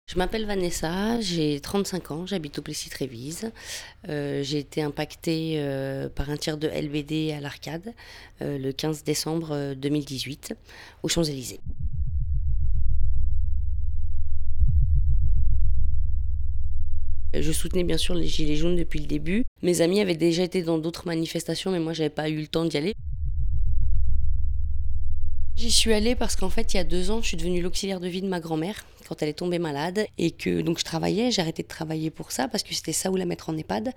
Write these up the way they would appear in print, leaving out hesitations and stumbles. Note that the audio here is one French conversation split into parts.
Je m'appelle Vanessa, j'ai 35 ans, j'habite au Plessis-Trévise. J'ai été impactée par un tir de LBD à l'Arcade le 15 décembre 2018 aux Champs-Élysées. Je soutenais bien sûr les Gilets jaunes depuis le début. Mes amis avaient déjà été dans d'autres manifestations, mais moi j'avais pas eu le temps d'y aller. J'y suis allée parce qu'en fait, il y a 2 ans, je suis devenue l'auxiliaire de vie de ma grand-mère quand elle est tombée malade et que donc je travaillais, j'ai arrêté de travailler pour ça parce que c'était ça ou la mettre en EHPAD.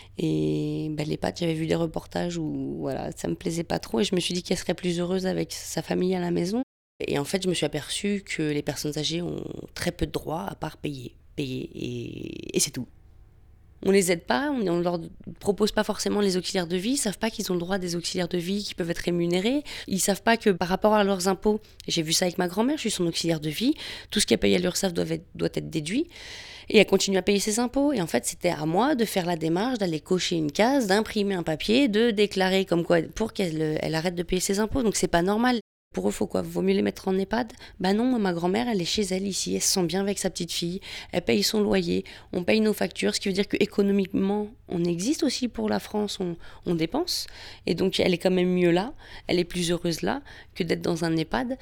Et l'EHPAD, j'avais vu des reportages où voilà, ça me plaisait pas trop et je me suis dit qu'elle serait plus heureuse avec sa famille à la maison. Et en fait, je me suis aperçue que les personnes âgées ont très peu de droits à part payer, payer et c'est tout. On les aide pas, on leur propose pas forcément les auxiliaires de vie, ils savent pas qu'ils ont le droit à des auxiliaires de vie qui peuvent être rémunérés, ils savent pas que par rapport à leurs impôts, j'ai vu ça avec ma grand-mère, je suis son auxiliaire de vie, tout ce qui est payé à l'URSSAF doit être déduit, et elle continue à payer ses impôts, et en fait c'était à moi de faire la démarche, d'aller cocher une case, d'imprimer un papier, de déclarer comme quoi, pour qu'elle arrête de payer ses impôts, donc c'est pas normal. Pour eux, faut quoi? Vaut mieux les mettre en EHPAD? Bah non, moi, ma grand-mère, elle est chez elle ici, elle se sent bien avec sa petite fille, elle paye son loyer, on paye nos factures, ce qui veut dire qu'économiquement, on existe aussi pour la France, on dépense. Et donc, elle est quand même mieux là, elle est plus heureuse là que d'être dans un EHPAD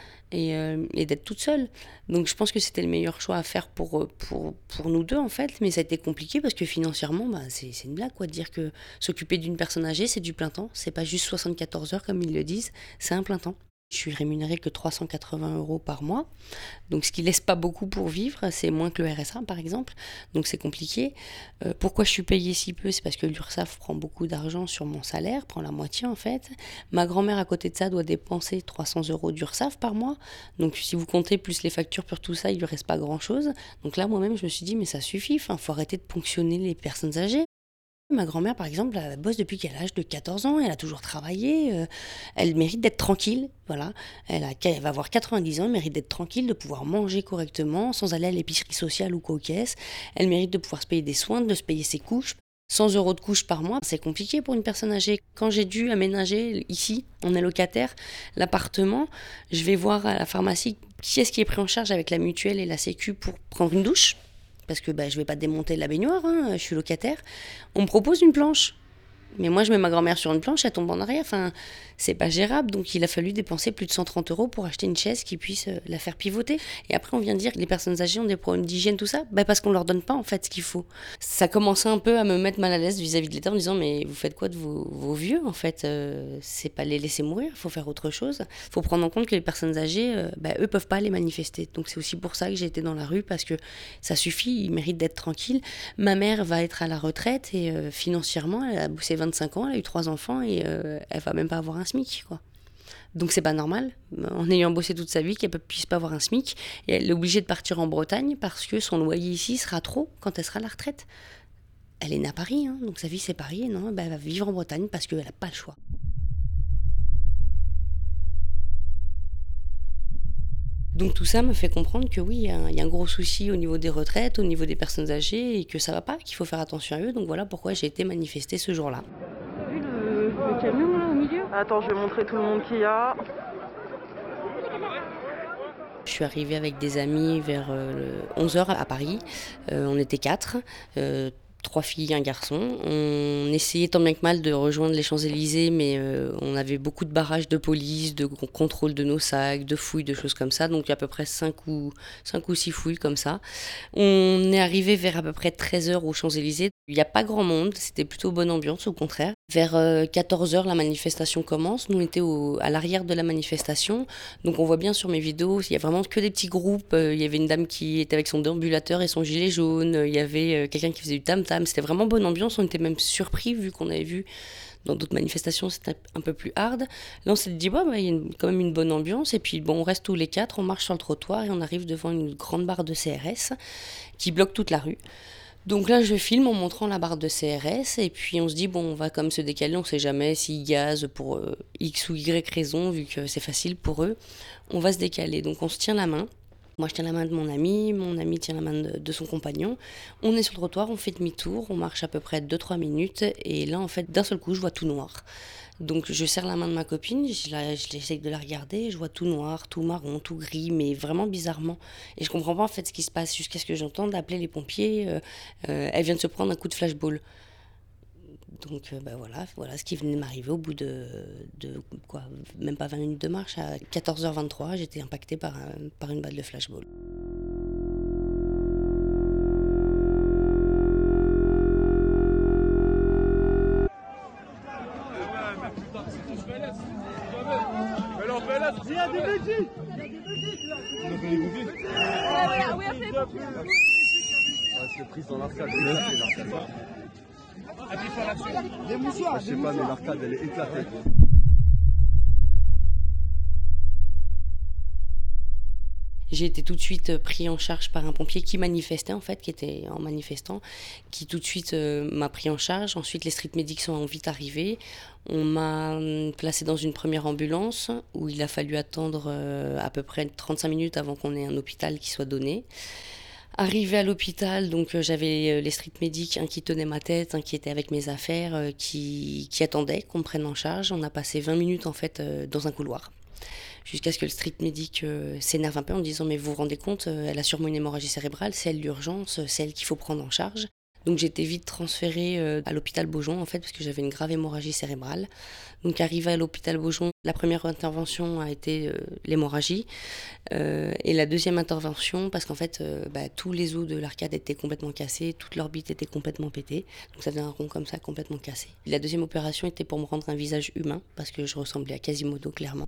et d'être toute seule. Donc, je pense que c'était le meilleur choix à faire pour nous deux, en fait. Mais ça a été compliqué parce que financièrement, bah, c'est une blague, quoi, de dire que s'occuper d'une personne âgée, c'est du plein temps. C'est pas juste 74 heures, comme ils le disent, c'est un plein temps. Je suis rémunérée que 380 € par mois, donc ce qui laisse pas beaucoup pour vivre, c'est moins que le RSA par exemple, donc c'est compliqué. Pourquoi je suis payée si peu? C'est parce que l'URSSAF prend beaucoup d'argent sur mon salaire, prend la moitié en fait. Ma grand-mère à côté de ça doit dépenser 300 € d'URSSAF par mois, donc si vous comptez plus les factures pour tout ça, il lui reste pas grand-chose. Donc là moi-même je me suis dit mais ça suffit, faut arrêter de ponctionner les personnes âgées. Ma grand-mère, par exemple, elle bosse depuis qu'elle a l'âge de 14 ans, elle a toujours travaillé, elle mérite d'être tranquille, voilà. Elle va avoir 90 ans, elle mérite d'être tranquille, de pouvoir manger correctement, sans aller à l'épicerie sociale ou qu'aux caisses. Elle mérite de pouvoir se payer des soins, de se payer ses couches. 100 € de couche par mois, c'est compliqué pour une personne âgée. Quand j'ai dû aménager ici, on est locataire, l'appartement, je vais voir à la pharmacie qui est-ce qui est pris en charge avec la mutuelle et la sécu pour prendre une douche parce que je vais pas démonter la baignoire, hein, je suis locataire. On me propose une planche. Mais moi, je mets ma grand-mère sur une planche, elle tombe en arrière. Enfin, c'est pas gérable. Donc, il a fallu dépenser plus de 130 € pour acheter une chaise qui puisse la faire pivoter. Et après, on vient dire que les personnes âgées ont des problèmes d'hygiène, tout ça. Parce qu'on leur donne pas, en fait, ce qu'il faut. Ça commençait un peu à me mettre mal à l'aise vis-à-vis de l'État en me disant, mais vous faites quoi de vos vieux, en fait? C'est pas les laisser mourir, il faut faire autre chose. Il faut prendre en compte que les personnes âgées, eux peuvent pas aller manifester. Donc, c'est aussi pour ça que j'ai été dans la rue, parce que ça suffit, ils méritent d'être tranquilles. Ma mère va être à la retraite et financièrement, elle a bossé 25 ans, elle a eu 3 enfants et elle va même pas avoir un SMIC, quoi. Donc c'est pas normal, en ayant bossé toute sa vie, qu'elle ne puisse pas avoir un SMIC. Et elle est obligée de partir en Bretagne parce que son loyer ici sera trop quand elle sera à la retraite. Elle est née à Paris, hein, donc sa vie c'est Paris, non, elle va vivre en Bretagne parce qu'elle n'a pas le choix. Donc tout ça me fait comprendre que oui, il y a un gros souci au niveau des retraites, au niveau des personnes âgées, et que ça va pas, qu'il faut faire attention à eux. Donc voilà pourquoi j'ai été manifester ce jour-là. T'as vu le camion là au milieu? Attends, je vais montrer tout le monde qu'il y a. Je suis arrivée avec des amis vers 11 h à Paris. On était 4. 3 filles, un garçon. On essayait tant bien que mal de rejoindre les Champs-Élysées, mais on avait beaucoup de barrages de police, de contrôle de nos sacs, de fouilles, de choses comme ça. Donc il y a à peu près 5 ou 6 fouilles comme ça. On est arrivé vers à peu près 13 h aux Champs-Élysées. Il n'y a pas grand monde, c'était plutôt bonne ambiance au contraire. Vers 14 h, la manifestation commence. Nous, on était à l'arrière de la manifestation. Donc on voit bien sur mes vidéos, il y a vraiment que des petits groupes. Il y avait une dame qui était avec son déambulateur et son gilet jaune. Il y avait quelqu'un qui faisait du tam-tam. C'était vraiment bonne ambiance. On était même surpris vu qu'on avait vu dans d'autres manifestations, c'était un peu plus hard. Là, on s'est dit, il y a quand même une bonne ambiance. Et puis, bon, on reste tous les 4, on marche sur le trottoir et on arrive devant une grande barre de CRS qui bloque toute la rue. Donc là, je filme en montrant la barre de CRS et puis on se dit, on va comme se décaler, on sait jamais s'ils gazent pour X ou Y raison, vu que c'est facile pour eux. On va se décaler, donc on se tient la main. Moi, je tiens la main de mon ami tient la main de son compagnon. On est sur le trottoir, on fait demi-tour, on marche à peu près 2-3 minutes et là, en fait, d'un seul coup, je vois tout noir. Donc je serre la main de ma copine, j'essaye de la regarder, je vois tout noir, tout marron, tout gris, mais vraiment bizarrement. Et je comprends pas en fait ce qui se passe jusqu'à ce que j'entende appeler les pompiers. Elle vient de se prendre un coup de flashball. Donc voilà ce qui venait de m'arriver au bout de quoi, même pas 20 minutes de marche. À 14h23, j'étais impactée par une balle de flashball. Il y a des béquilles. On appelle les pompiers. C'est prise dans l'arcade. Des mouchoirs. Je sais pas, mais l'arcade elle est éclatée. J'ai été tout de suite pris en charge par un pompier qui manifestait en fait, qui était en manifestant, qui tout de suite m'a pris en charge. Ensuite, les street medics sont vite arrivés. On m'a placé dans une première ambulance où il a fallu attendre à peu près 35 minutes avant qu'on ait un hôpital qui soit donné. Arrivé à l'hôpital, donc j'avais les street medics, un qui tenait ma tête, un qui était avec mes affaires, qui attendait qu'on me prenne en charge. On a passé 20 minutes en fait dans un couloir. Jusqu'à ce que le street medic s'énerve un peu en disant mais vous vous rendez compte, elle a sûrement une hémorragie cérébrale, c'est elle l'urgence, c'est elle qu'il faut prendre en charge. Donc j'ai été vite transférée à l'hôpital Beaujon en fait parce que j'avais une grave hémorragie cérébrale. Donc arrivée à l'hôpital Beaujon, la première intervention a été l'hémorragie et la deuxième intervention parce qu'en fait tous les os de l'arcade étaient complètement cassés, toute l'orbite était complètement pétée, donc ça faisait un rond comme ça complètement cassé. La deuxième opération était pour me rendre un visage humain parce que je ressemblais à Quasimodo clairement.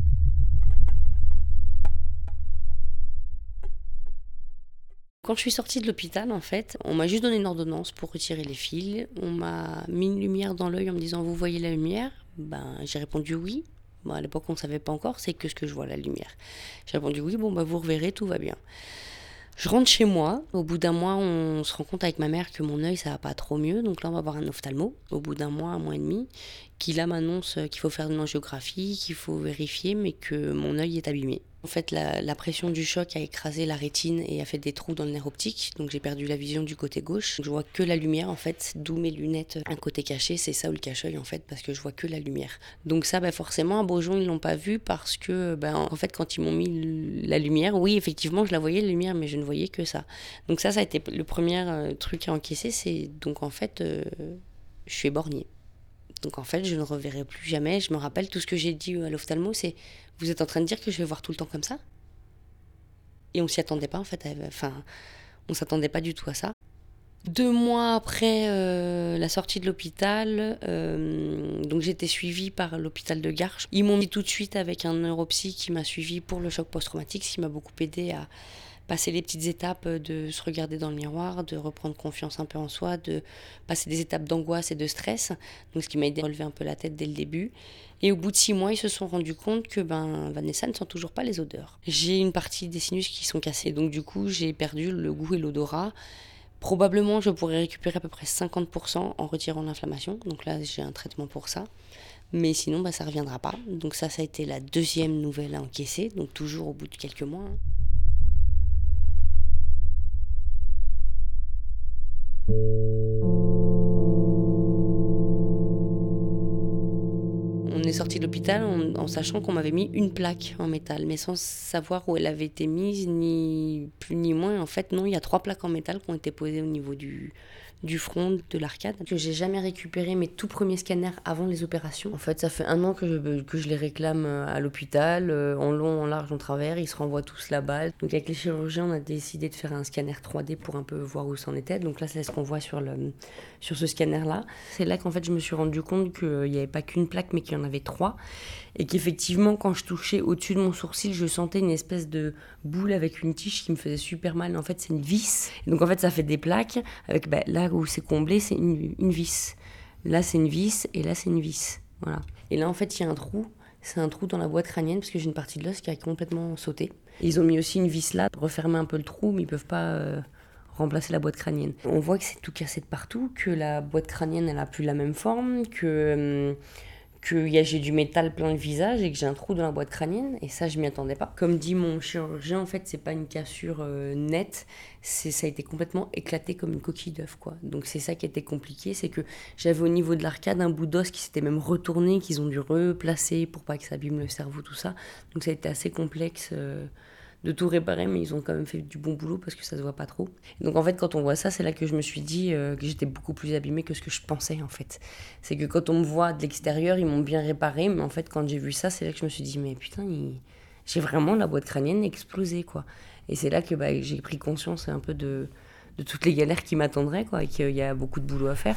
Quand je suis sortie de l'hôpital, en fait, on m'a juste donné une ordonnance pour retirer les fils. On m'a mis une lumière dans l'œil en me disant « Vous voyez la lumière ?» J'ai répondu « Oui ». À l'époque, on ne savait pas encore, c'est que ce que je vois, la lumière. J'ai répondu « Oui, vous reverrez, tout va bien ». Je rentre chez moi. Au bout d'un mois, on se rend compte avec ma mère que mon œil, ça va pas trop mieux. Donc là, on va voir un ophtalmo. Au bout d'un mois et demi, qui là m'annonce qu'il faut faire une angiographie, qu'il faut vérifier, mais que mon œil est abîmé. En fait, la pression du choc a écrasé la rétine et a fait des trous dans le nerf optique. Donc j'ai perdu la vision du côté gauche. Je vois que la lumière, en fait, d'où mes lunettes. Un côté caché, c'est ça ou le cache-œil, en fait, parce que je vois que la lumière. Donc ça, forcément, à Beaujon, ils l'ont pas vu parce que, en fait, quand ils m'ont mis la lumière, oui, effectivement, je la voyais, la lumière, mais je ne voyais que ça. Donc ça a été le premier truc à encaisser. C'est donc, en fait, je suis éborgnée. Donc en fait, je ne reverrai plus jamais. Je me rappelle, tout ce que j'ai dit à l'ophtalmo, c'est « Vous êtes en train de dire que je vais voir tout le temps comme ça ?» Et on s'y attendait pas en fait. On s'attendait pas du tout à ça. 2 mois après la sortie de l'hôpital, donc j'étais suivie par l'hôpital de Garches. Ils m'ont mis tout de suite avec un neuropsy qui m'a suivie pour le choc post-traumatique, ce qui m'a beaucoup aidé à passer les petites étapes de se regarder dans le miroir, de reprendre confiance un peu en soi, de passer des étapes d'angoisse et de stress, donc ce qui m'a aidé à relever un peu la tête dès le début. Et au bout de 6 mois, ils se sont rendus compte que Vanessa ne sent toujours pas les odeurs. J'ai une partie des sinus qui sont cassés, donc du coup j'ai perdu le goût et l'odorat. Probablement je pourrais récupérer à peu près 50% en retirant l'inflammation, donc là j'ai un traitement pour ça. Mais sinon ça ne reviendra pas. Donc ça a été la deuxième nouvelle à encaisser, donc toujours au bout de quelques mois. On est sorti de l'hôpital en sachant qu'on m'avait mis une plaque en métal, mais sans savoir où elle avait été mise, ni plus ni moins. En fait, non, il y a 3 plaques en métal qui ont été posées au niveau du front de l'arcade. Que j'ai jamais récupéré mes tout premiers scanners avant les opérations. En fait, ça fait 1 an que je les réclame à l'hôpital, en long, en large, en travers. Ils se renvoient tous là-bas. Donc avec les chirurgiens, on a décidé de faire un scanner 3D pour un peu voir où c'en était. Donc là, c'est ce qu'on voit sur ce scanner-là. C'est là qu'en fait, je me suis rendu compte qu'il n'y avait pas qu'une plaque, mais qu'il y en avait 3. Et qu'effectivement, quand je touchais au-dessus de mon sourcil, je sentais une espèce de boule avec une tige qui me faisait super mal. En fait, c'est une vis. Et donc en fait, ça fait des plaques avec là où c'est comblé, c'est une vis. Là, c'est une vis et là, c'est une vis. Voilà. Et là, en fait, il y a un trou. C'est un trou dans la boîte crânienne parce que j'ai une partie de l'os qui a complètement sauté. Et ils ont mis aussi une vis là pour refermer un peu le trou, mais ils peuvent pas remplacer la boîte crânienne. On voit que c'est tout cassé de partout, que la boîte crânienne, elle a plus la même forme, que j'ai du métal plein le visage et que j'ai un trou dans la boîte crânienne, et ça je m'y attendais pas. Comme dit mon chirurgien, en fait c'est pas une cassure nette, ça a été complètement éclaté comme une coquille d'œuf, quoi. Donc c'est ça qui était compliqué, c'est que j'avais au niveau de l'arcade un bout d'os qui s'était même retourné, qu'ils ont dû replacer pour pas que ça abîme le cerveau, tout ça. Donc ça a été assez complexe de tout réparer, mais ils ont quand même fait du bon boulot parce que ça se voit pas trop. Et donc en fait quand on voit ça, c'est là que je me suis dit que j'étais beaucoup plus abîmée que ce que je pensais, en fait. C'est que quand on me voit de l'extérieur, ils m'ont bien réparé, mais en fait quand j'ai vu ça, c'est là que je me suis dit mais putain, j'ai vraiment la boîte crânienne explosée, quoi. Et c'est là que j'ai pris conscience un peu de toutes les galères qui m'attendraient, quoi, et qu'il y a beaucoup de boulot à faire.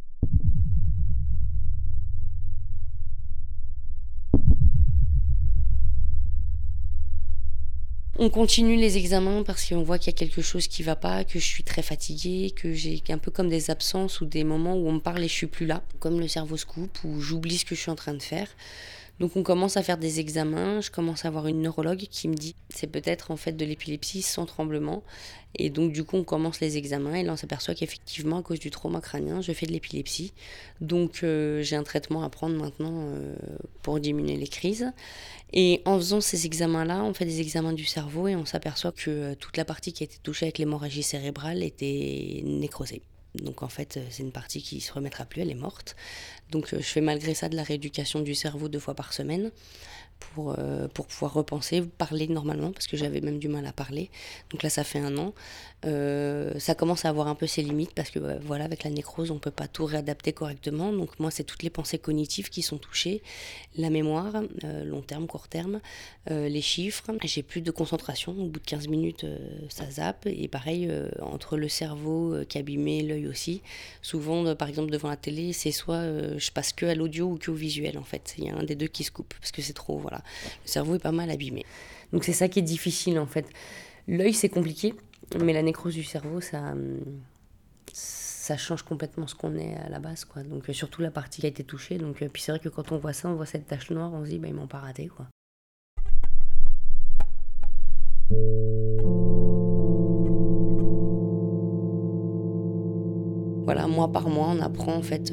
On continue les examens parce qu'on voit qu'il y a quelque chose qui va pas, que je suis très fatiguée, que j'ai un peu comme des absences ou des moments où on me parle et je suis plus là, comme le cerveau se coupe, où j'oublie ce que je suis en train de faire. Donc on commence à faire des examens, je commence à avoir une neurologue qui me dit c'est peut-être en fait de l'épilepsie sans tremblement. Et donc du coup on commence les examens et là on s'aperçoit qu'effectivement à cause du trauma crânien je fais de l'épilepsie. Donc j'ai un traitement à prendre maintenant pour diminuer les crises. Et en faisant ces examens-là, on fait des examens du cerveau et on s'aperçoit que toute la partie qui a été touchée avec l'hémorragie cérébrale était nécrosée. Donc en fait, c'est une partie qui se remettra plus, elle est morte. Donc je fais malgré ça de la rééducation du cerveau 2 fois par semaine pour pouvoir repenser, parler normalement, parce que j'avais même du mal à parler. Donc là, ça fait 1 an. Ça commence à avoir un peu ses limites, parce que voilà, avec la nécrose, on ne peut pas tout réadapter correctement. Donc moi, c'est toutes les pensées cognitives qui sont touchées, la mémoire, long terme, court terme, les chiffres. J'ai plus de concentration, au bout de 15 minutes, ça zappe. Et pareil, entre le cerveau qui est abîmé, l'œil aussi. Souvent, par exemple, devant la télé, c'est soit je passe que à l'audio ou que au visuel, en fait. Il y a un des deux qui se coupe, parce que c'est trop, voilà. Le cerveau est pas mal abîmé. Donc c'est ça qui est difficile, en fait. L'œil, c'est compliqué, mais la nécrose du cerveau, ça change complètement ce qu'on est à la base, quoi. Donc surtout la partie qui a été touchée. Donc puis c'est vrai que quand on voit ça, on voit cette tache noire, on se dit ils m'ont pas raté, quoi. Voilà, mois par mois, on apprend en fait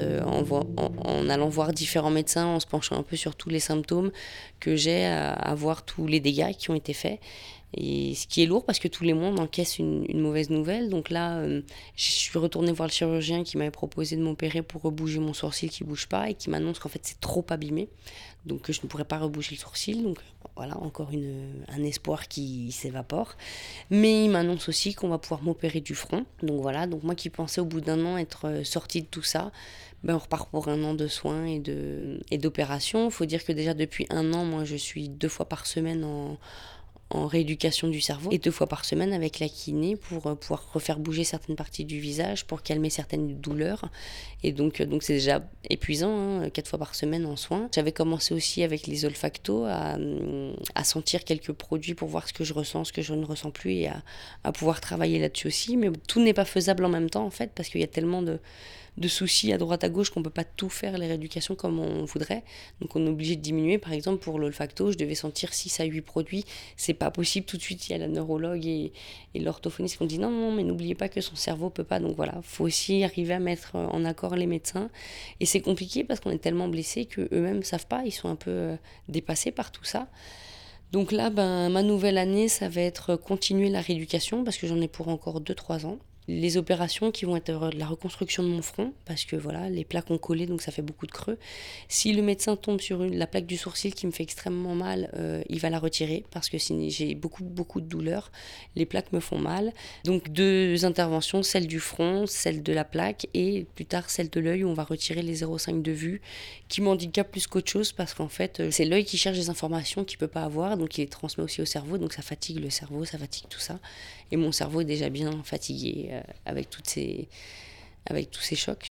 en allant voir différents médecins, en se penchant un peu sur tous les symptômes que j'ai, à voir tous les dégâts qui ont été faits. Et ce qui est lourd parce que tous les mois on encaisse une mauvaise nouvelle. Donc là, je suis retournée voir le chirurgien qui m'avait proposé de m'opérer pour rebouger mon sourcil qui bouge pas et qui m'annonce qu'en fait c'est trop abîmé. Donc que je ne pourrais pas rebouger le sourcil. Donc voilà, encore un espoir qui s'évapore. Mais il m'annonce aussi qu'on va pouvoir m'opérer du front. Donc voilà, donc moi qui pensais au bout d'1 an être sortie de tout ça, on repart pour 1 an de soins et d'opérations. Il faut dire que déjà depuis 1 an, moi je suis 2 fois par semaine en rééducation du cerveau et 2 fois par semaine avec la kiné pour pouvoir refaire bouger certaines parties du visage, pour calmer certaines douleurs. Et donc c'est déjà épuisant, 4 fois par semaine en soins. J'avais commencé aussi avec les olfactos à sentir quelques produits pour voir ce que je ressens, ce que je ne ressens plus, et à pouvoir travailler là-dessus aussi. Mais tout n'est pas faisable en même temps, en fait, parce qu'il y a tellement de soucis à droite à gauche qu'on peut pas tout faire les rééducations comme on voudrait. Donc on est obligé de diminuer. Par exemple pour l'olfacto, je devais sentir 6 à 8 produits. C'est pas possible tout de suite. Il y a la neurologue et l'orthophoniste qui ont dit non, mais n'oubliez pas que son cerveau peut pas. Donc voilà, faut aussi arriver à mettre en accord les médecins. Et c'est compliqué parce qu'on est tellement blessés que eux-mêmes savent pas. Ils sont un peu dépassés par tout ça. Donc là, ma nouvelle année, ça va être continuer la rééducation parce que j'en ai pour encore 2-3 ans. Les opérations qui vont être la reconstruction de mon front, parce que voilà, les plaques ont collé, donc ça fait beaucoup de creux. Si le médecin tombe sur la plaque du sourcil qui me fait extrêmement mal, il va la retirer, parce que j'ai beaucoup de douleurs. Les plaques me font mal. Donc 2 interventions, celle du front, celle de la plaque, et plus tard celle de l'œil, où on va retirer les 0,5 de vue, qui m'handicapent plus qu'autre chose, parce qu'en fait, c'est l'œil qui cherche des informations qu'il ne peut pas avoir, donc il les transmet aussi au cerveau, donc ça fatigue le cerveau, ça fatigue tout ça. Et mon cerveau est déjà bien fatigué avec tous ces chocs.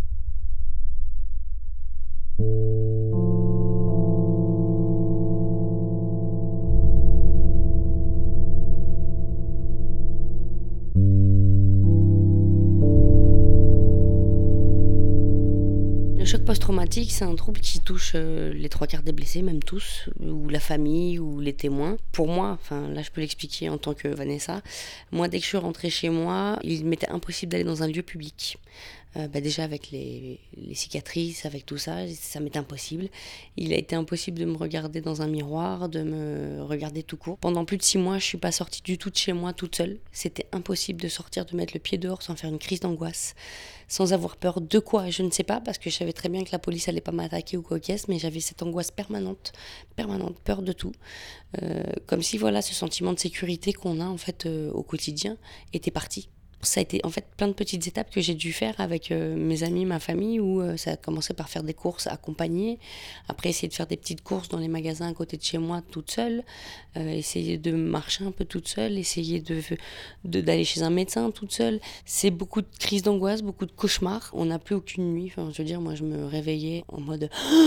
Le choc post-traumatique, c'est un trouble qui touche les 3/4 des blessés, même tous, ou la famille, ou les témoins. Pour moi, là je peux l'expliquer en tant que Vanessa, moi dès que je suis rentrée chez moi, il m'était impossible d'aller dans un lieu public. Déjà avec les cicatrices, avec tout ça, ça m'est impossible. Il a été impossible de me regarder dans un miroir, de me regarder tout court. Pendant plus de 6 mois, je suis pas sortie du tout de chez moi toute seule. C'était impossible de sortir, de mettre le pied dehors sans faire une crise d'angoisse, sans avoir peur de quoi, je ne sais pas, parce que je savais très bien que la police allait pas m'attaquer ou quoi qu'est-ce, mais j'avais cette angoisse permanente, peur de tout. Comme si voilà, ce sentiment de sécurité qu'on a en fait au quotidien était parti. Ça a été en fait plein de petites étapes que j'ai dû faire avec mes amis, ma famille, où ça a commencé par faire des courses accompagnées, après essayer de faire des petites courses dans les magasins à côté de chez moi toute seule, essayer de marcher un peu toute seule, essayer d'aller chez un médecin toute seule. C'est beaucoup de crises d'angoisse, beaucoup de cauchemars. On n'a plus aucune nuit, enfin, je veux dire, moi je me réveillais en mode...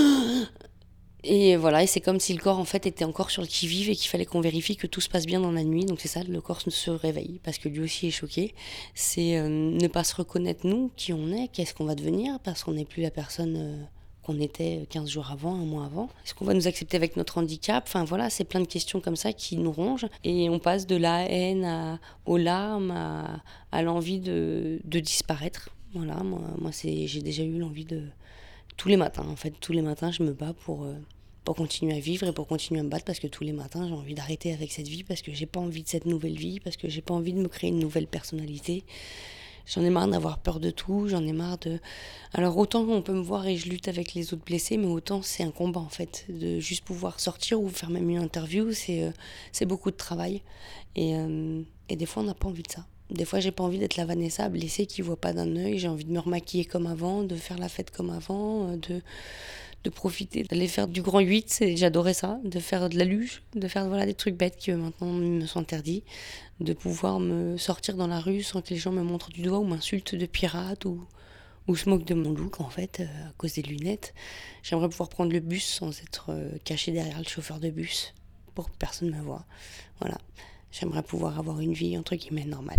Et voilà, et c'est comme si le corps en fait était encore sur le qui-vive et qu'il fallait qu'on vérifie que tout se passe bien dans la nuit. Donc c'est ça, le corps se réveille parce que lui aussi est choqué. C'est ne pas se reconnaître nous, qui on est, qu'est-ce qu'on va devenir, parce qu'on n'est plus la personne qu'on était 15 jours avant, un mois avant. Est-ce qu'on va nous accepter avec notre handicap? Enfin voilà, c'est plein de questions comme ça qui nous rongent. Et on passe de la haine aux larmes, à l'envie de disparaître. Voilà, moi j'ai déjà eu l'envie de... Tous les matins, en fait, tous les matins, je me bats pour continuer à vivre et pour continuer à me battre, parce que tous les matins, j'ai envie d'arrêter avec cette vie, parce que j'ai pas envie de cette nouvelle vie, parce que j'ai pas envie de me créer une nouvelle personnalité. J'en ai marre d'avoir peur de tout, j'en ai marre de... Alors autant on peut me voir et je lutte avec les autres blessés, mais autant c'est un combat en fait, de juste pouvoir sortir ou faire même une interview, c'est beaucoup de travail. Et des fois on n'a pas envie de ça. Des fois, j'ai pas envie d'être la Vanessa blessée qui voit pas d'un œil. J'ai envie de me remaquiller comme avant, de faire la fête comme avant, de profiter, d'aller faire du grand 8, j'adorais ça, de faire de la luge, de faire voilà, des trucs bêtes qui maintenant me sont interdits, de pouvoir me sortir dans la rue sans que les gens me montrent du doigt ou m'insultent de pirate ou se moquent de mon look en fait, à cause des lunettes. J'aimerais pouvoir prendre le bus sans être caché derrière le chauffeur de bus pour que personne me voie. Voilà. J'aimerais pouvoir avoir une vie entre guillemets normale,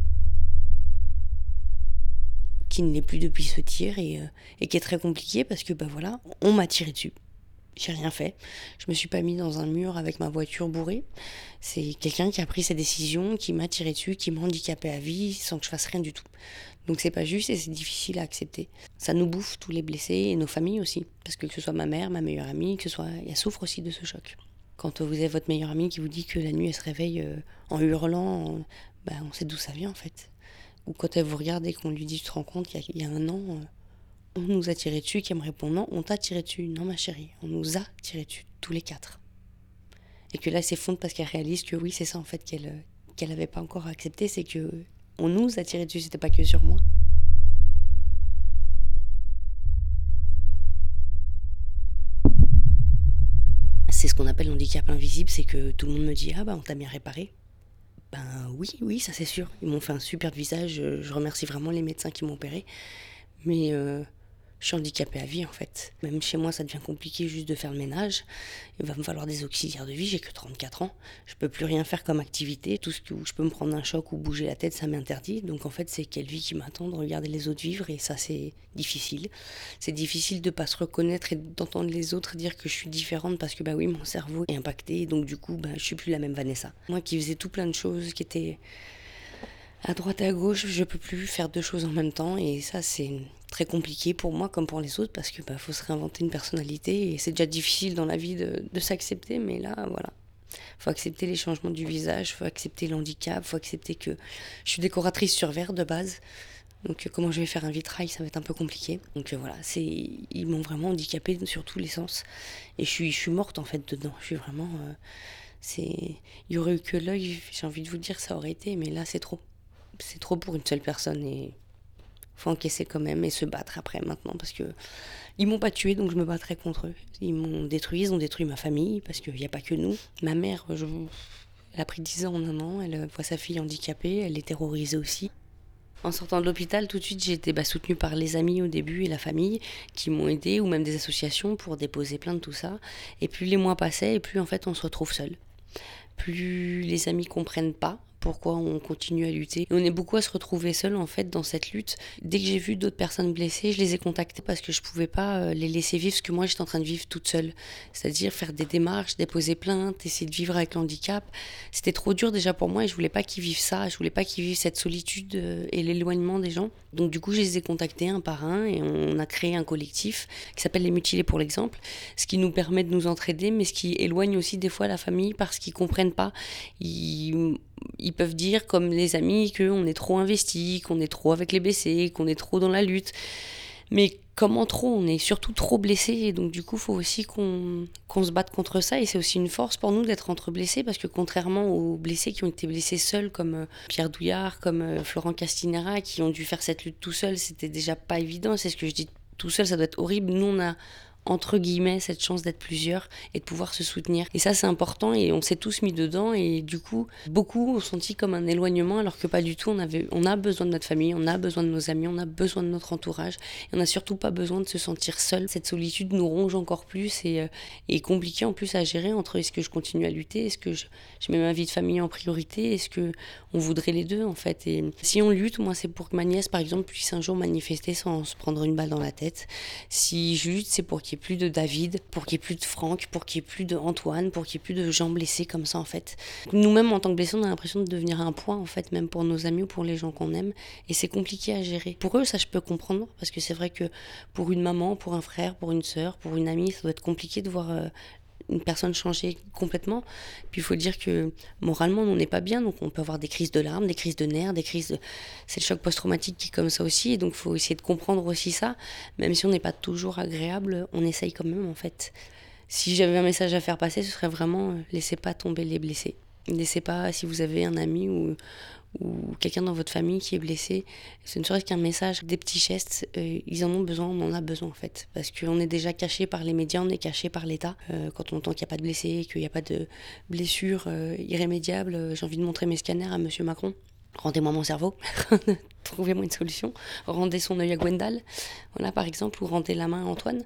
qui ne l'est plus depuis ce tir et qui est très compliqué parce que voilà, on m'a tiré dessus. J'ai rien fait. Je me suis pas mis dans un mur avec ma voiture bourrée. C'est quelqu'un qui a pris ses décisions, qui m'a tiré dessus, qui m'a handicapé à vie sans que je fasse rien du tout. Donc c'est pas juste et c'est difficile à accepter. Ça nous bouffe tous les blessés et nos familles aussi, parce que ce soit ma mère, ma meilleure amie, elle souffre aussi de ce choc. Quand vous avez votre meilleure amie qui vous dit que la nuit elle se réveille en hurlant, on sait d'où ça vient en fait. Ou quand elle vous regarde et qu'on lui dit, tu te rends compte, il y a un an, on nous a tiré dessus, qu'elle me répond, non, on t'a tiré dessus. Non, ma chérie, on nous a tiré dessus, tous les 4. Et que là, elle s'effondre parce qu'elle réalise que oui, c'est ça en fait qu'elle n'avait pas encore accepté, c'est que on nous a tiré dessus, c'était pas que sur moi. C'est ce qu'on appelle l'handicap invisible, c'est que tout le monde me dit, on t'a bien réparé. Oui, ça c'est sûr. Ils m'ont fait un superbe visage. Je remercie vraiment les médecins qui m'ont opéré. Mais je suis handicapée à vie en fait. Même chez moi, ça devient compliqué juste de faire le ménage. Il va me falloir des auxiliaires de vie, j'ai que 34 ans. Je peux plus rien faire comme activité. Tout ce où je peux me prendre un choc ou bouger la tête, ça m'interdit. Donc en fait, c'est quelle vie qui m'attend de regarder les autres vivre et ça, c'est difficile. C'est difficile de pas se reconnaître et d'entendre les autres dire que je suis différente parce que oui, mon cerveau est impacté et donc du coup, je suis plus la même Vanessa. Moi qui faisais tout plein de choses, qui étaient à droite et à gauche, je peux plus faire 2 choses en même temps et ça c'est très compliqué pour moi comme pour les autres parce que faut se réinventer une personnalité et c'est déjà difficile dans la vie de s'accepter, mais là voilà. Faut accepter les changements du visage, faut accepter l'handicap, faut accepter que je suis décoratrice sur verre de base. Donc comment je vais faire un vitrail, ça va être un peu compliqué. Donc voilà, ils m'ont vraiment handicapée sur tous les sens et je suis morte en fait dedans. Je suis vraiment il y aurait eu que l'œil, j'ai envie de vous dire, ça aurait été, mais là c'est trop. C'est trop pour une seule personne et faut encaisser quand même et se battre après maintenant parce que ils m'ont pas tué donc je me battrai contre eux. Ils m'ont détruit, ils ont détruit ma famille parce qu'il n'y a pas que nous. Ma mère, elle a pris 10 ans en un an, elle voit sa fille handicapée, elle est terrorisée aussi. En sortant de l'hôpital, tout de suite, j'ai été soutenue par les amis au début et la famille qui m'ont aidée ou même des associations pour déposer plainte, tout ça. Et plus les mois passaient et plus en fait on se retrouve seul. Plus les amis comprennent pas pourquoi on continue à lutter. Et on est beaucoup à se retrouver seul en fait dans cette lutte. Dès que j'ai vu d'autres personnes blessées, je les ai contactées parce que je pouvais pas les laisser vivre ce que moi j'étais en train de vivre toute seule. C'est-à-dire faire des démarches, déposer plainte, essayer de vivre avec le handicap. C'était trop dur déjà pour moi et je voulais pas qu'ils vivent ça. Je voulais pas qu'ils vivent cette solitude et l'éloignement des gens. Donc du coup, je les ai contactés un par un et on a créé un collectif qui s'appelle Les Mutilés pour l'exemple, ce qui nous permet de nous entraider, mais ce qui éloigne aussi des fois la famille parce qu'ils comprennent pas. Ils peuvent dire, comme les amis, qu'on est trop investi, qu'on est trop avec les blessés, qu'on est trop dans la lutte. Mais comment trop? On est surtout trop blessés. Et donc, du coup, il faut aussi qu'on se batte contre ça. Et c'est aussi une force pour nous d'être entre blessés, parce que contrairement aux blessés qui ont été blessés seuls, comme Pierre Douillard, comme Florent Castinera, qui ont dû faire cette lutte tout seuls, c'était déjà pas évident. C'est ce que je dis, tout seul, ça doit être horrible. Nous, on a entre guillemets cette chance d'être plusieurs et de pouvoir se soutenir, et ça c'est important et on s'est tous mis dedans et du coup beaucoup ont senti comme un éloignement alors que pas du tout. On a besoin de notre famille, on a besoin de nos amis, on a besoin de notre entourage et on n'a surtout pas besoin de se sentir seul. Cette solitude nous ronge encore plus et est compliquée en plus à gérer entre est-ce que je continue à lutter, est-ce que je mets ma vie de famille en priorité, est-ce que on voudrait les deux en fait. Et si on lutte, moi c'est pour que ma nièce par exemple puisse un jour manifester sans se prendre une balle dans la tête. Si je lutte, c'est pour qu'il n'y ait plus de David, pour qu'il n'y ait plus de Franck, pour qu'il n'y ait plus d'Antoine, pour qu'il n'y ait plus de gens blessés comme ça en fait. Nous-mêmes en tant que blessés, on a l'impression de devenir un poids en fait, même pour nos amis ou pour les gens qu'on aime, et c'est compliqué à gérer. Pour eux, ça je peux comprendre, parce que c'est vrai que pour une maman, pour un frère, pour une sœur, pour une amie, ça doit être compliqué de voir une personne changer complètement. Puis il faut dire que moralement on n'est pas bien, donc on peut avoir des crises de larmes, des crises de nerfs, c'est le choc post-traumatique qui est comme ça aussi, et donc il faut essayer de comprendre aussi ça. Même si on n'est pas toujours agréable, on essaye quand même en fait. Si j'avais un message à faire passer, ce serait vraiment laissez pas tomber les blessés. Laissez pas, si vous avez un ami ou quelqu'un dans votre famille qui est blessé, ce ne serait qu'un message, des petits gestes, ils en ont besoin, on en a besoin en fait. Parce qu'on est déjà caché par les médias, on est caché par l'État. Quand on entend qu'il n'y a pas de blessés, qu'il n'y a pas de blessures irrémédiables, j'ai envie de montrer mes scanners à Monsieur Macron. Rendez-moi mon cerveau, trouvez-moi une solution. Rendez son œil à Gwendal, voilà par exemple, ou rendez la main à Antoine.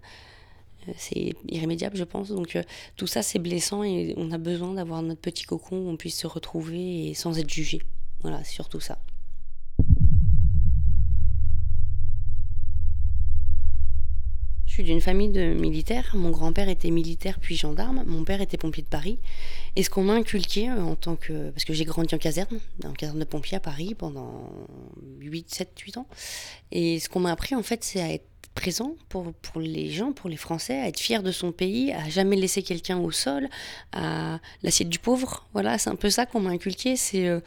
C'est irrémédiable je pense, donc tout ça c'est blessant et on a besoin d'avoir notre petit cocon où on puisse se retrouver et sans être jugé. Voilà, c'est surtout ça. Je suis d'une famille de militaires. Mon grand-père était militaire puis gendarme. Mon père était pompier de Paris. Et ce qu'on m'a inculqué en tant que... Parce que j'ai grandi en caserne de pompiers à Paris pendant 7-8 ans. Et ce qu'on m'a appris en fait, c'est à être présent pour les gens, pour les Français, à être fier de son pays, à jamais laisser quelqu'un au sol, à l'assiette du pauvre. Voilà, c'est un peu ça qu'on m'a inculqué, c'est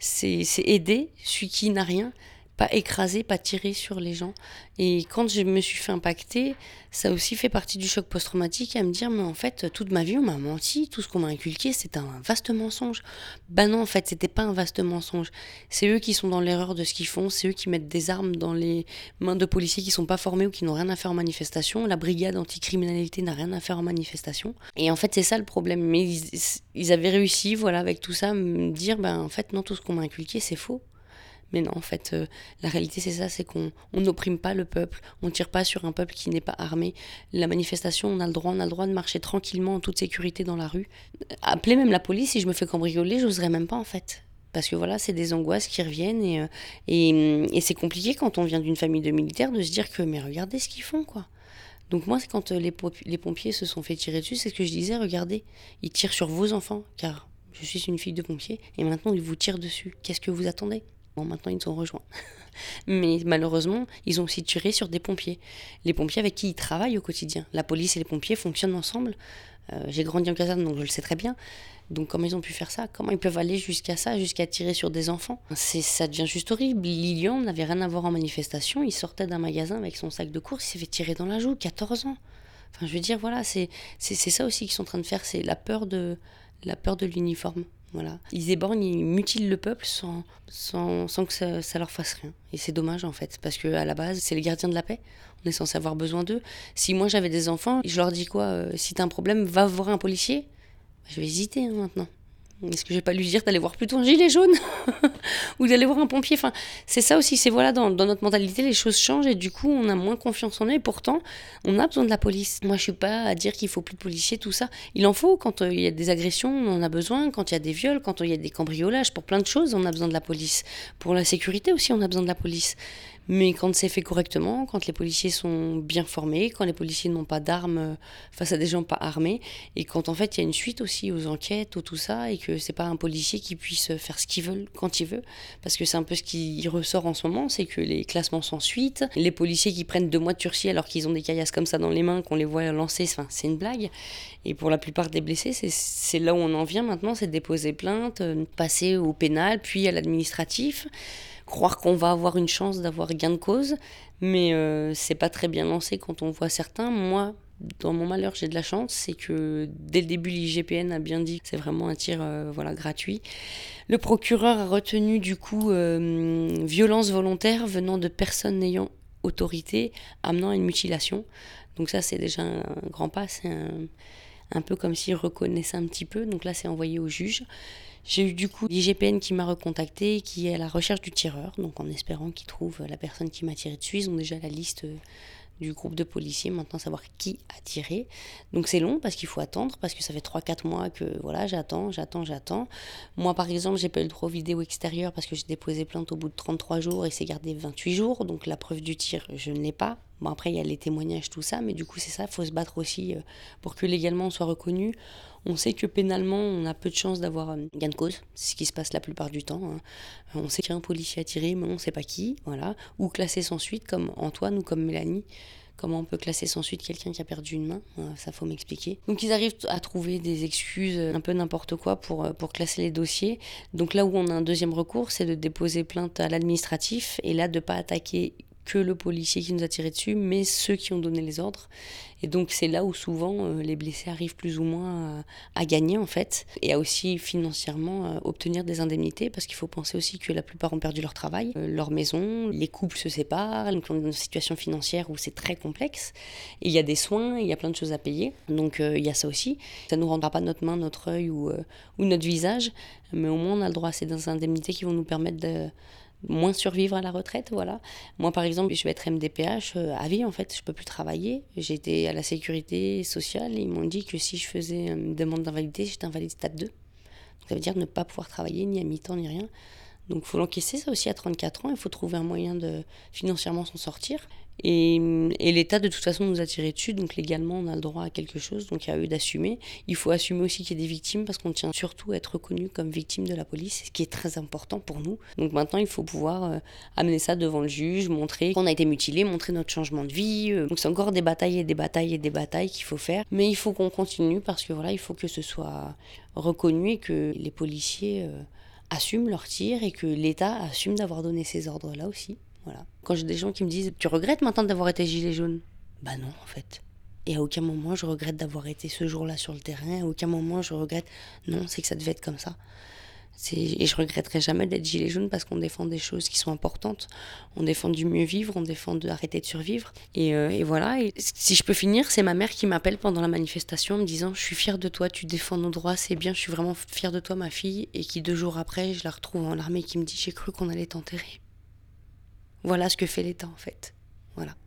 aider celui qui n'a rien, pas écraser, pas tirer sur les gens. Et quand je me suis fait impacter, ça a aussi fait partie du choc post-traumatique, à me dire, mais en fait, toute ma vie, on m'a menti, tout ce qu'on m'a inculqué, c'est un vaste mensonge. Ben non, en fait, c'était pas un vaste mensonge. C'est eux qui sont dans l'erreur de ce qu'ils font, c'est eux qui mettent des armes dans les mains de policiers qui sont pas formés ou qui n'ont rien à faire en manifestation. La brigade anticriminalité n'a rien à faire en manifestation. Et en fait, c'est ça le problème. Mais ils avaient réussi, voilà, avec tout ça, à me dire, ben en fait, non, tout ce qu'on m'a inculqué, c'est faux. Mais non, en fait, la réalité, c'est ça, c'est qu'on n'opprime pas le peuple, on ne tire pas sur un peuple qui n'est pas armé. La manifestation, on a le droit de marcher tranquillement, en toute sécurité dans la rue. Appeler même la police, si je me fais cambrioler, j'oserais même pas, en fait. Parce que voilà, c'est des angoisses qui reviennent et c'est compliqué quand on vient d'une famille de militaires de se dire que, mais regardez ce qu'ils font, quoi. Donc moi, c'est quand les pompiers se sont fait tirer dessus, c'est ce que je disais, regardez, ils tirent sur vos enfants, car je suis une fille de pompier, et maintenant ils vous tirent dessus. Qu'est-ce que vous attendez ? Bon, maintenant, ils nous ont rejoints. Mais malheureusement, ils ont aussi tiré sur des pompiers. Les pompiers avec qui ils travaillent au quotidien. La police et les pompiers fonctionnent ensemble. J'ai grandi en caserne, donc je le sais très bien. Donc comment ils ont pu faire ça ? Comment ils peuvent aller jusqu'à ça, jusqu'à tirer sur des enfants ? Ça devient juste horrible. Lilian n'avait rien à voir en manifestation. Il sortait d'un magasin avec son sac de course. Il s'est fait tirer dans la joue, 14 ans. Enfin, je veux dire, voilà, c'est ça aussi qu'ils sont en train de faire. C'est la peur de l'uniforme. Voilà. Ils éborgnent, ils mutilent le peuple sans que ça leur fasse rien. Et c'est dommage en fait, parce qu'à la base, c'est les gardiens de la paix. On est censé avoir besoin d'eux. Si moi j'avais des enfants, je leur dis quoi ? Si t'as un problème, va voir un policier. Je vais hésiter maintenant. Est-ce que je vais pas lui dire d'aller voir plutôt un gilet jaune ou d'aller voir un pompier? Enfin, c'est ça aussi, c'est voilà, dans notre mentalité, les choses changent et du coup, on a moins confiance en eux et pourtant, on a besoin de la police. Moi, je suis pas à dire qu'il faut plus de policiers, tout ça. Il en faut quand il y a des agressions, on en a besoin, quand il y a des viols, quand il y a des cambriolages, pour plein de choses, on a besoin de la police. Pour la sécurité aussi, on a besoin de la police. Mais quand c'est fait correctement, quand les policiers sont bien formés, quand les policiers n'ont pas d'armes face à des gens pas armés, et quand en fait il y a une suite aussi aux enquêtes, aux tout ça, et que c'est pas un policier qui puisse faire ce qu'il veut quand il veut, parce que c'est un peu ce qui ressort en ce moment, c'est que les classements sans suite, les policiers qui prennent 2 mois de sursis alors qu'ils ont des caillasses comme ça dans les mains, qu'on les voit lancer, enfin, c'est une blague. Et pour la plupart des blessés, c'est là où on en vient maintenant, c'est de déposer plainte, passer au pénal, puis à l'administratif. Croire qu'on va avoir une chance d'avoir gain de cause, mais c'est pas très bien lancé quand on voit certains. Moi, dans mon malheur, j'ai de la chance, c'est que dès le début, l'IGPN a bien dit que c'est vraiment un tir gratuit. Le procureur a retenu du coup violence volontaire venant de personnes n'ayant autorité, amenant à une mutilation. Donc ça, c'est déjà un grand pas, c'est un peu comme s'il reconnaissait un petit peu. Donc là, c'est envoyé au juge. J'ai eu du coup l'IGPN qui m'a recontacté, qui est à la recherche du tireur, donc en espérant qu'ils trouvent la personne qui m'a tiré dessus. Ils ont déjà la liste du groupe de policiers, maintenant savoir qui a tiré. Donc c'est long parce qu'il faut attendre, parce que ça fait 3-4 mois que voilà, j'attends. Moi par exemple, j'ai pas eu le droit aux vidéos extérieures parce que j'ai déposé plainte au bout de 33 jours et c'est gardé 28 jours, donc la preuve du tir, je ne l'ai pas. Bon après il y a les témoignages, tout ça, mais du coup c'est ça, il faut se battre aussi pour que légalement on soit reconnu. On sait que pénalement, on a peu de chances d'avoir gain de cause, c'est ce qui se passe la plupart du temps. Hein. On sait qu'il y a un policier à tirer, mais on ne sait pas qui, voilà. Ou classé sans suite, comme Antoine ou comme Mélanie. Comment on peut classer sans suite quelqu'un qui a perdu une main? Ça, faut m'expliquer. Donc, ils arrivent à trouver des excuses, un peu n'importe quoi, pour classer les dossiers. Donc, là où on a un deuxième recours, c'est de déposer plainte à l'administratif, et là, de ne pas attaquer que le policier qui nous a tiré dessus, mais ceux qui ont donné les ordres. Et donc c'est là où souvent les blessés arrivent plus ou moins à gagner en fait, et à aussi financièrement obtenir des indemnités, parce qu'il faut penser aussi que la plupart ont perdu leur travail, leur maison, les couples se séparent, donc on est dans une situation financière où c'est très complexe, et il y a des soins, il y a plein de choses à payer, donc il y a ça aussi. Ça ne nous rendra pas notre main, notre œil ou notre visage, mais au moins on a le droit à ces indemnités qui vont nous permettre de moins survivre à la retraite, voilà. Moi, par exemple, je vais être MDPH à vie, en fait, je peux plus travailler. J'étais à la sécurité sociale et ils m'ont dit que si je faisais une demande d'invalidité, j'étais invalide stade 2. Donc, ça veut dire ne pas pouvoir travailler, ni à mi-temps, ni rien. Donc, il faut l'encaisser, ça aussi, à 34 ans. Il faut trouver un moyen de financièrement s'en sortir. Et l'État, de toute façon, nous a tiré dessus. Donc, légalement, on a le droit à quelque chose. Donc, il y a eux d'assumer. Il faut assumer aussi qu'il y ait des victimes parce qu'on tient surtout à être reconnu comme victime de la police, ce qui est très important pour nous. Donc, maintenant, il faut pouvoir amener ça devant le juge, montrer qu'on a été mutilé, montrer notre changement de vie. Donc, c'est encore des batailles et des batailles et des batailles qu'il faut faire. Mais il faut qu'on continue parce que voilà, il faut que ce soit reconnu et que les policiers assument leur tir et que l'État assume d'avoir donné ces ordres-là aussi. Voilà. Quand j'ai des gens qui me disent « Tu regrettes maintenant d'avoir été gilet jaune ?» Bah non, en fait. Et à aucun moment je regrette d'avoir été ce jour-là sur le terrain. À aucun moment je regrette. Non, c'est que ça devait être comme ça. Et je regretterai jamais d'être gilet jaune parce qu'on défend des choses qui sont importantes. On défend du mieux vivre, on défend d'arrêter de survivre. Et voilà. Et si je peux finir, c'est ma mère qui m'appelle pendant la manifestation en me disant « Je suis fière de toi, tu défends nos droits, c'est bien, je suis vraiment fière de toi, ma fille. » Et qui 2 jours après, je la retrouve en armée qui me dit « J'ai cru qu'on allait t'enterrer. » Voilà ce que fait l'État en fait. Voilà.